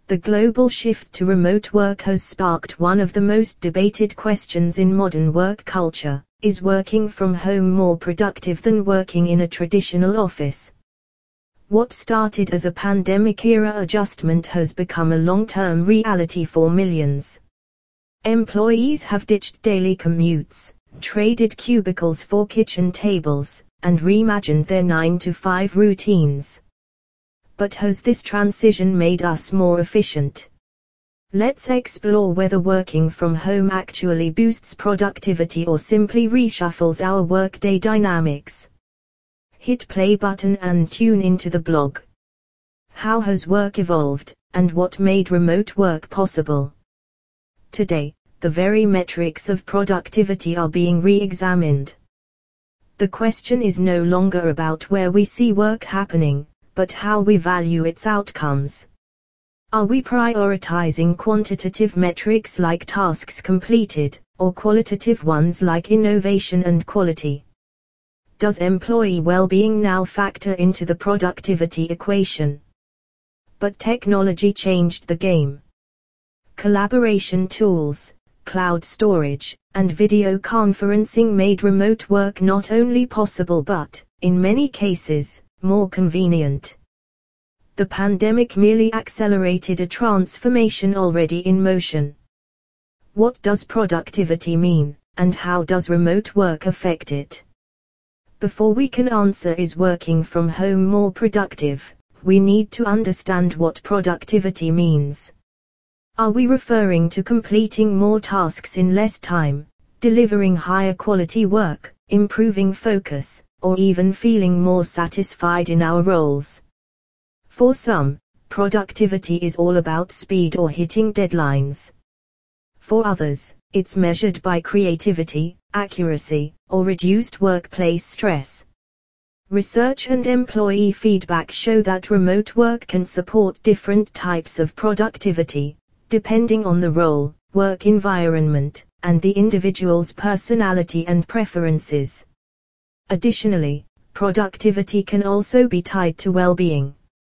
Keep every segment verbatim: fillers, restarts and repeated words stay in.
The global shift to remote work has sparked one of the most debated questions in modern work culture: is working from home more productive than working in a traditional office? What started as a pandemic-era adjustment has become a long-term reality for millions. Employees have ditched daily commutes, traded cubicles for kitchen tables, and reimagined their nine to five routines. But has this transition made us more efficient? Let's explore whether working from home actually boosts productivity or simply reshuffles our workday dynamics. Hit play button and tune into the blog. How has work evolved, and what made remote work possible? Today, the very metrics of productivity are being re-examined. The question is no longer about where we see work happening, but how we value its outcomes. Are we prioritizing quantitative metrics like tasks completed, or qualitative ones like innovation and quality? Does employee well-being now factor into the productivity equation? But technology changed the game. Collaboration tools, cloud storage, and video conferencing made remote work not only possible but, in many cases, more convenient. The pandemic merely accelerated a transformation already in motion. What does productivity mean, and how does remote work affect it? Before we can answer is working from home more productive, we need to understand what productivity means. Are we referring to completing more tasks in less time, delivering higher quality work, improving focus, or even feeling more satisfied in our roles? For some, productivity is all about speed or hitting deadlines. For others, it's measured by creativity, accuracy, or reduced workplace stress. Research and employee feedback show that remote work can support different types of productivity, depending on the role, work environment, and the individual's personality and preferences. Additionally, productivity can also be tied to well-being.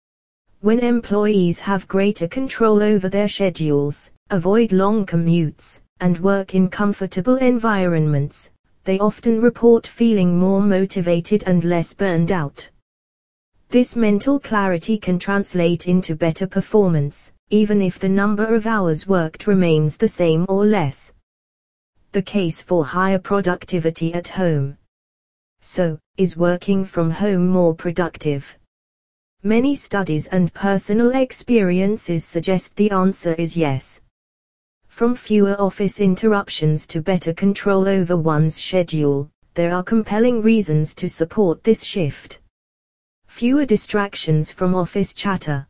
When employees have greater control over their schedules, avoid long commutes, and work in comfortable environments, they often report feeling more motivated and less burned out. This mental clarity can translate into better performance, even if the number of hours worked remains the same or less. The case for higher productivity at home. So, is working from home more productive? Many studies and personal experiences suggest the answer is yes. From fewer office interruptions to better control over one's schedule, there are compelling reasons to support this shift. Fewer distractions from office chatter.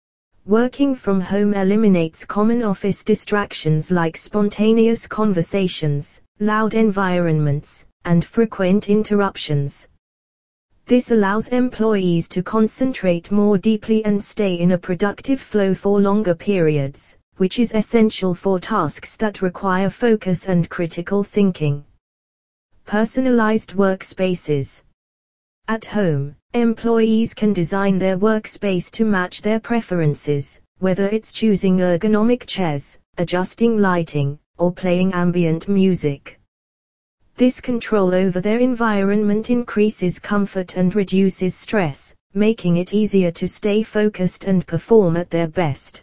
Working from home eliminates common office distractions like spontaneous conversations, loud environments, and frequent interruptions. This allows employees to concentrate more deeply and stay in a productive flow for longer periods, which is essential for tasks that require focus and critical thinking. Personalized workspaces. At home, employees can design their workspace to match their preferences, whether it's choosing ergonomic chairs, adjusting lighting, or playing ambient music. This control over their environment increases comfort and reduces stress, making it easier to stay focused and perform at their best.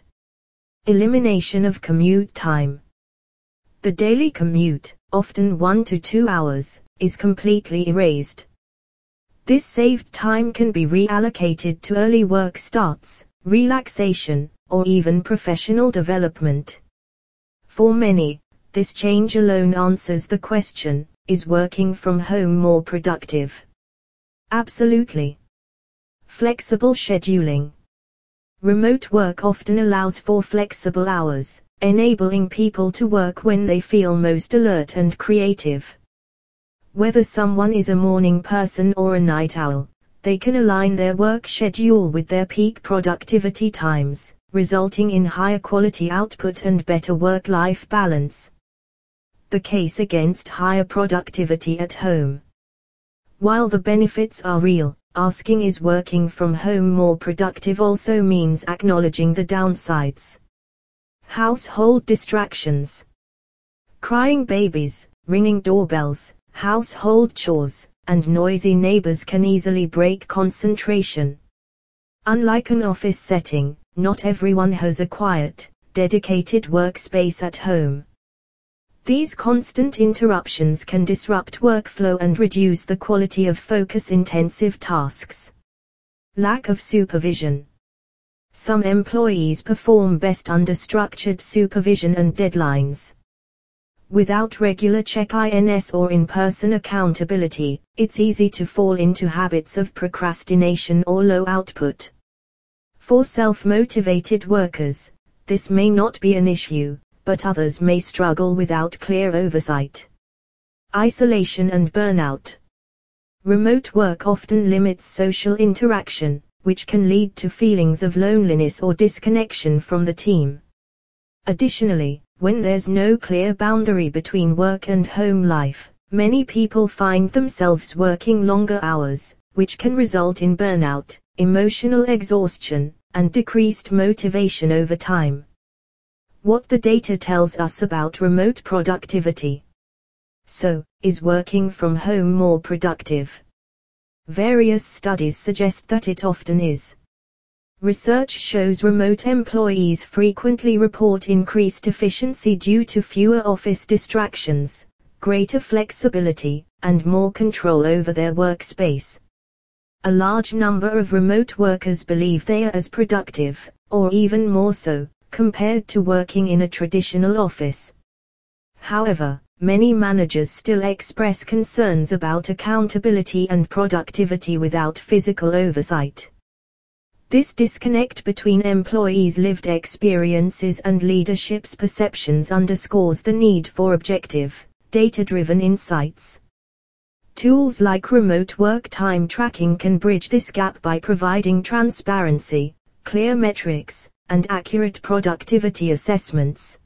Elimination of commute time. The daily commute, often one to two hours, is completely erased. This saved time can be reallocated to early work starts, relaxation, or even professional development. For many, this change alone answers the question, is working from home more productive? Absolutely. Flexible scheduling. Remote work often allows for flexible hours, enabling people to work when they feel most alert and creative. Whether someone is a morning person or a night owl, they can align their work schedule with their peak productivity times, resulting in higher quality output and better work-life balance. The case against higher productivity at home. While the benefits are real, asking is working from home more productive also means acknowledging the downsides. Household distractions. Crying babies, ringing doorbells, household chores, and noisy neighbors can easily break concentration. Unlike an office setting, not everyone has a quiet, dedicated workspace at home. These constant interruptions can disrupt workflow and reduce the quality of focus-intensive tasks. Lack of supervision. Some employees perform best under structured supervision and deadlines. Without regular check-ins or in-person accountability, it's easy to fall into habits of procrastination or low output. For self-motivated workers, this may not be an issue, but others may struggle without clear oversight. Isolation and burnout. Remote work often limits social interaction, which can lead to feelings of loneliness or disconnection from the team. Additionally, when there's no clear boundary between work and home life, many people find themselves working longer hours, which can result in burnout, emotional exhaustion, and decreased motivation over time. What the data tells us about remote productivity. So, is working from home more productive? Various studies suggest that it often is. Research shows remote employees frequently report increased efficiency due to fewer office distractions, greater flexibility, and more control over their workspace. A large number of remote workers believe they are as productive, or even more so, compared to working in a traditional office. However, many managers still express concerns about accountability and productivity without physical oversight. This disconnect between employees' lived experiences and leadership's perceptions underscores the need for objective, data-driven insights. Tools like remote work time tracking can bridge this gap by providing transparency, clear metrics, and accurate productivity assessments.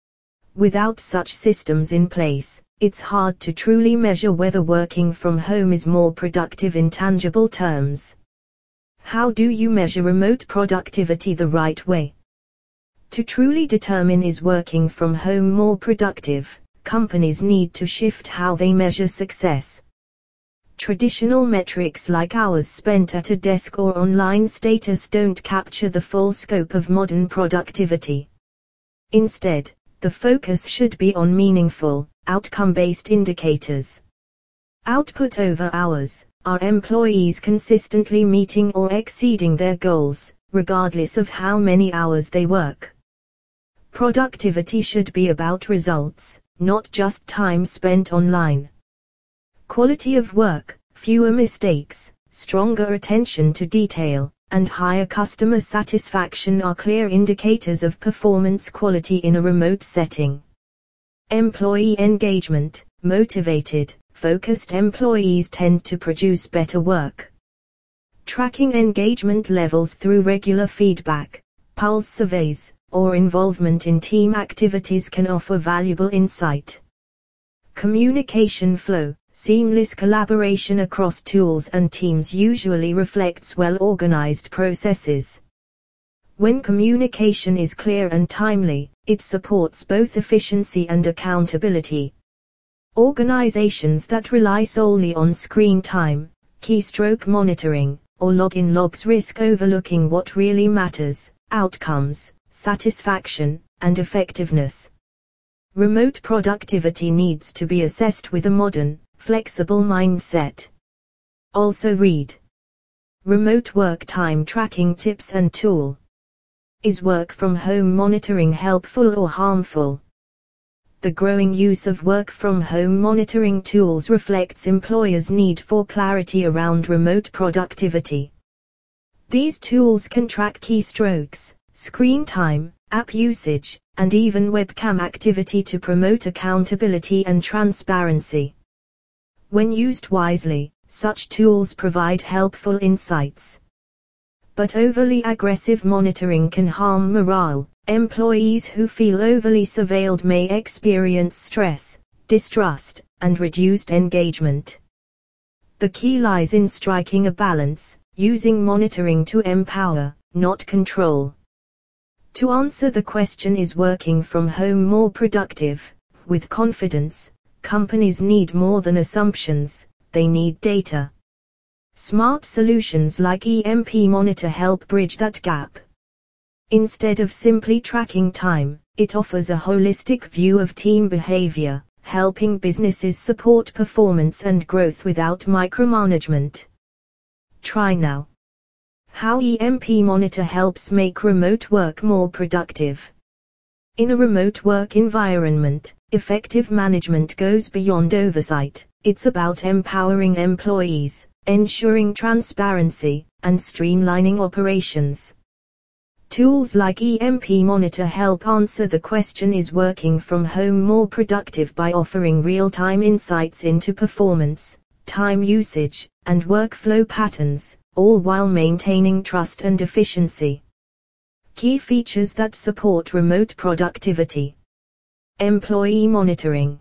Without such systems in place, it's hard to truly measure whether working from home is more productive in tangible terms. How do you measure remote productivity the right way? To truly determine is working from home more productive, companies need to shift how they measure success. Traditional metrics like hours spent at a desk or online status don't capture the full scope of modern productivity. Instead, the focus should be on meaningful, outcome-based indicators. Output over hours. Are employees consistently meeting or exceeding their goals, regardless of how many hours they work? Productivity should be about results, not just time spent online. Quality of work, fewer mistakes, stronger attention to detail, and higher customer satisfaction are clear indicators of performance quality in a remote setting. Employee engagement. Motivated, focused employees tend to produce better work. Tracking engagement levels through regular feedback, pulse surveys, or involvement in team activities can offer valuable insight. Communication flow. Seamless collaboration across tools and teams usually reflects well-organized processes. When communication is clear and timely, it supports both efficiency and accountability. Organizations that rely solely on screen time, keystroke monitoring, or login logs risk overlooking what really matters: outcomes, satisfaction, and effectiveness. Remote productivity needs to be assessed with a modern, flexible mindset. Also read: Remote work time tracking tips and tool. Is work from home monitoring helpful or harmful? The growing use of work from home monitoring tools reflects employers' need for clarity around remote productivity. These tools can track keystrokes, screen time, app usage, and even webcam activity to promote accountability and transparency. When used wisely, such tools provide helpful insights. But overly aggressive monitoring can harm morale. Employees who feel overly surveilled may experience stress, distrust, and reduced engagement. The key lies in striking a balance, using monitoring to empower, not control. To answer the question, is working from home more productive? With confidence, companies need more than assumptions, they need data. Smart solutions like E M P Monitor help bridge that gap. Instead of simply tracking time, it offers a holistic view of team behavior, helping businesses support performance and growth without micromanagement. Try now. How E M P Monitor helps make remote work more productive. In a remote work environment, effective management goes beyond oversight. It's about empowering employees, ensuring transparency, and streamlining operations. Tools like E M P Monitor help answer the question, is working from home more productive, by offering real-time insights into performance, time usage, and workflow patterns, all while maintaining trust and efficiency. Key features that support remote productivity. Employee monitoring.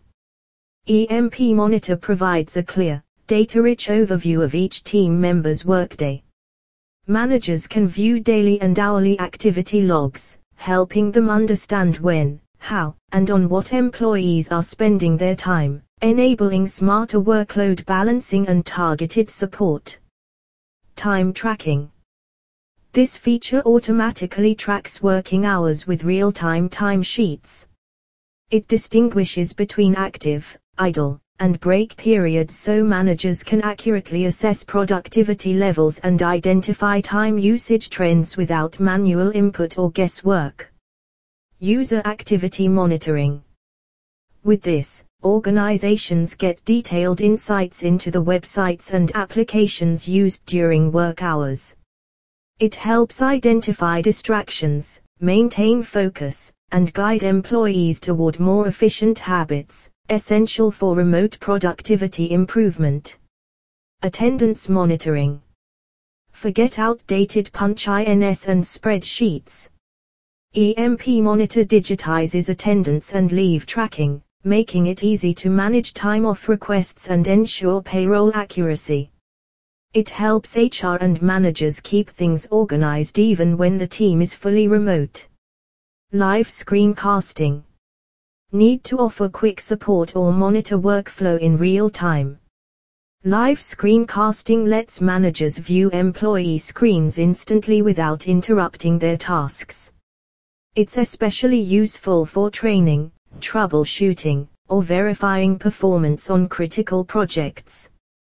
E M P Monitor provides a clear, data-rich overview of each team member's workday. Managers can view daily and hourly activity logs, helping them understand when, how, and on what employees are spending their time, enabling smarter workload balancing and targeted support. Time tracking. This feature automatically tracks working hours with real-time timesheets. It distinguishes between active, idle, and break periods so managers can accurately assess productivity levels and identify time usage trends without manual input or guesswork. User activity monitoring. With this, organizations get detailed insights into the websites and applications used during work hours. It helps identify distractions, maintain focus, and guide employees toward more efficient habits, essential for remote productivity improvement. Attendance monitoring. Forget outdated punch-ins and spreadsheets. E M P Monitor digitizes attendance and leave tracking, making it easy to manage time-off requests and ensure payroll accuracy. It helps H R and managers keep things organized even when the team is fully remote. Live screencasting. Need to offer quick support or monitor workflow in real time. Live screencasting lets managers view employee screens instantly without interrupting their tasks. It's especially useful for training, troubleshooting, or verifying performance on critical projects.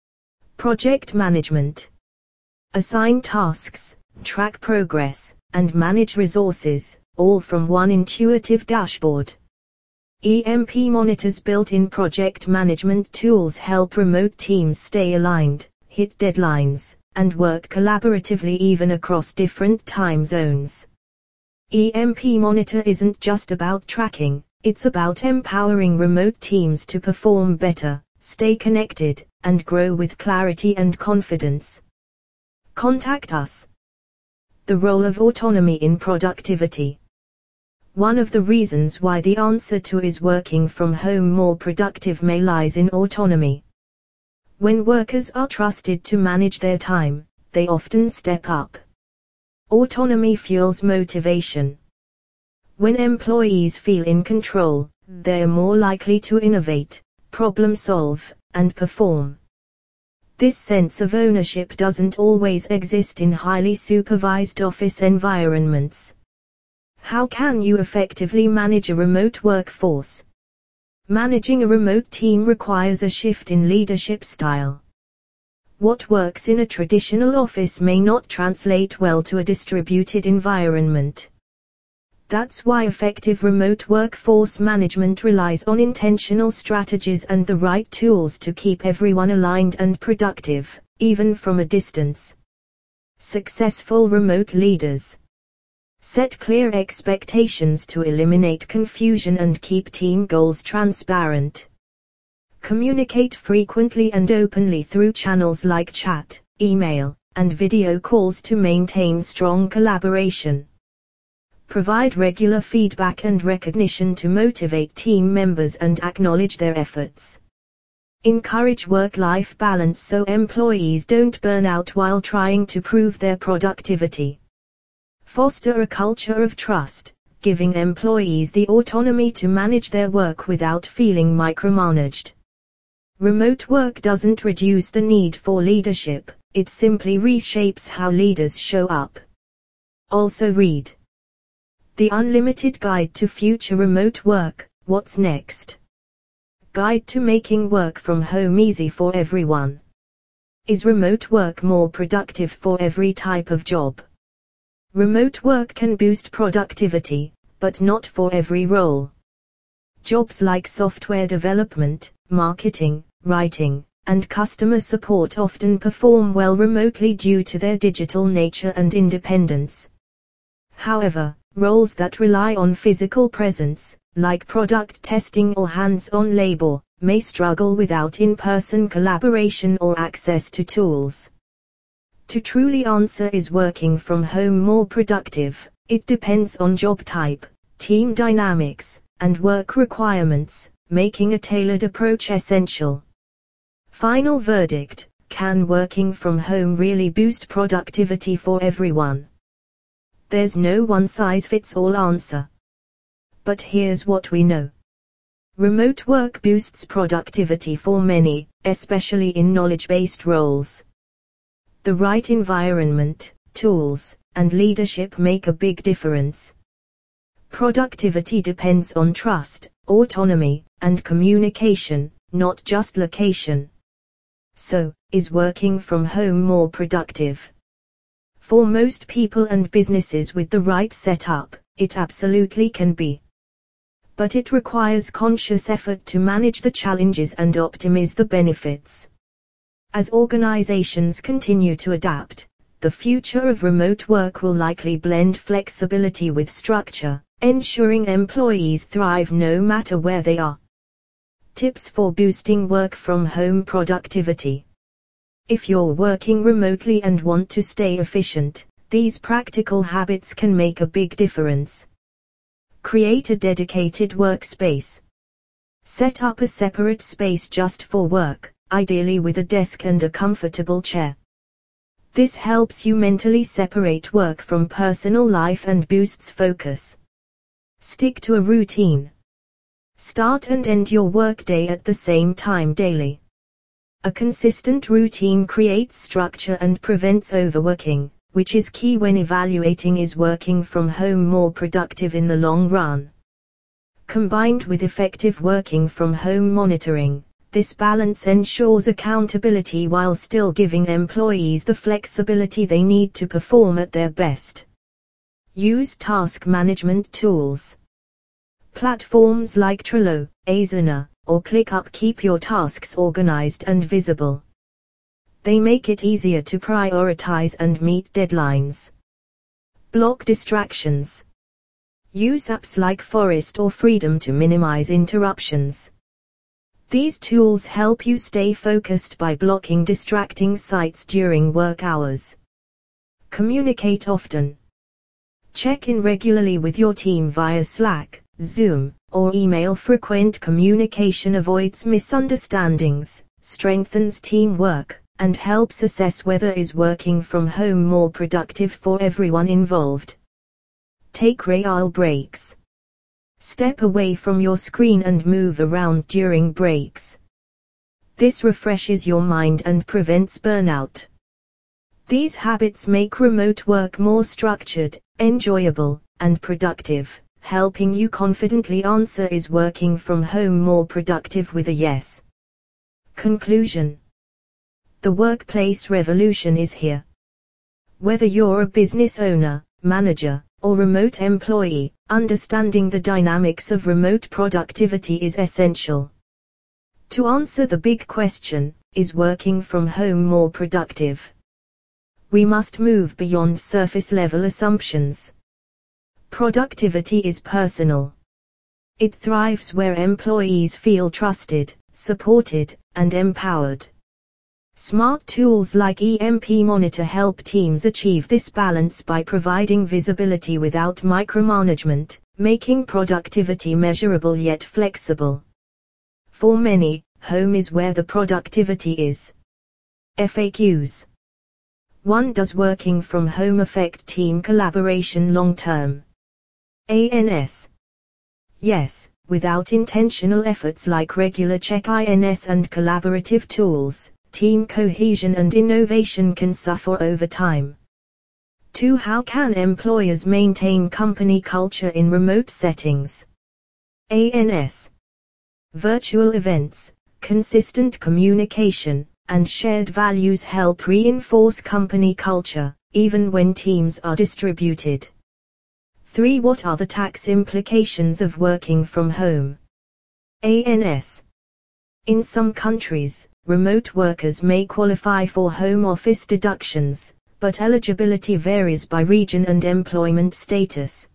Project management. Assign tasks, track progress, and manage resources, all from one intuitive dashboard. E M P Monitor's built-in project management tools help remote teams stay aligned, hit deadlines, and work collaboratively even across different time zones. E M P Monitor isn't just about tracking, it's about empowering remote teams to perform better, stay connected, and grow with clarity and confidence. Contact us. The role of autonomy in productivity. One of the reasons why the answer to is working from home more productive may lies in autonomy. When workers are trusted to manage their time, they often step up. Autonomy fuels motivation. When employees feel in control, they are more likely to innovate, problem solve, and perform. This sense of ownership doesn't always exist in highly supervised office environments. How can you effectively manage a remote workforce? Managing a remote team requires a shift in leadership style. What works in a traditional office may not translate well to a distributed environment. That's why effective remote workforce management relies on intentional strategies and the right tools to keep everyone aligned and productive, even from a distance. Successful remote leaders. Set clear expectations to eliminate confusion and keep team goals transparent. Communicate frequently and openly through channels like chat, email, and video calls to maintain strong collaboration. Provide regular feedback and recognition to motivate team members and acknowledge their efforts. Encourage work-life balance so employees don't burn out while trying to prove their productivity. Foster a culture of trust, giving employees the autonomy to manage their work without feeling micromanaged. Remote work doesn't reduce the need for leadership, it simply reshapes how leaders show up. Also read The Unlimited Guide to Future Remote Work, What's Next? Guide to Making Work from Home Easy for Everyone. Is remote work more productive for every type of job? Remote work can boost productivity, but not for every role. Jobs like software development, marketing, writing, and customer support often perform well remotely due to their digital nature and independence. However, roles that rely on physical presence, like product testing or hands-on labor, may struggle without in-person collaboration or access to tools. To truly answer is working from home more productive, it depends on job type, team dynamics, and work requirements, making a tailored approach essential. Final verdict: can working from home really boost productivity for everyone? There's no one-size-fits-all answer. But here's what we know. Remote work boosts productivity for many, especially in knowledge-based roles. The right environment, tools, and leadership make a big difference. Productivity depends on trust, autonomy, and communication, not just location. So, is working from home more productive? For most people and businesses with the right setup, it absolutely can be. But it requires conscious effort to manage the challenges and optimize the benefits. As organizations continue to adapt, the future of remote work will likely blend flexibility with structure, ensuring employees thrive no matter where they are. Tips for boosting work from home productivity. If you're working remotely and want to stay efficient, these practical habits can make a big difference. Create a dedicated workspace. Set up a separate space just for work, ideally with a desk and a comfortable chair. This helps you mentally separate work from personal life and boosts focus. Stick to a routine. Start and end your workday at the same time daily. A consistent routine creates structure and prevents overworking, which is key when evaluating is working from home more productive in the long run. Combined with effective working from home monitoring, this balance ensures accountability while still giving employees the flexibility they need to perform at their best. Use task management tools. Platforms like Trello, Asana, or ClickUp keep your tasks organized and visible. They make it easier to prioritize and meet deadlines. Block distractions. Use apps like Forest or Freedom to minimize interruptions. These tools help you stay focused by blocking distracting sites during work hours. Communicate often. Check in regularly with your team via Slack, Zoom, or email. Frequent communication avoids misunderstandings, strengthens teamwork, and helps assess whether is working from home more productive for everyone involved. Take real breaks. Step away from your screen and move around during breaks. This refreshes your mind and prevents burnout. These habits make remote work more structured, enjoyable, and productive, helping you confidently answer is working from home more productive with a yes. Conclusion. The workplace revolution is here. Whether you're a business owner, manager, or remote employee, understanding the dynamics of remote productivity is essential. To answer the big question, is working from home more productive? We must move beyond surface-level assumptions. Productivity is personal. It thrives where employees feel trusted, supported, and empowered. Smart tools like E M P Monitor help teams achieve this balance by providing visibility without micromanagement, making productivity measurable yet flexible. For many, home is where the productivity is. F A Qs. one Does working from home affect team collaboration long term? Ans. Yes, without intentional efforts like regular check-ins and collaborative tools, team cohesion and innovation can suffer over time. two How can employers maintain company culture in remote settings? Ans. Virtual events, consistent communication, and shared values help reinforce company culture, even when teams are distributed. three What are the tax implications of working from home? Ans. In some countries, remote workers may qualify for home office deductions, but eligibility varies by region and employment status.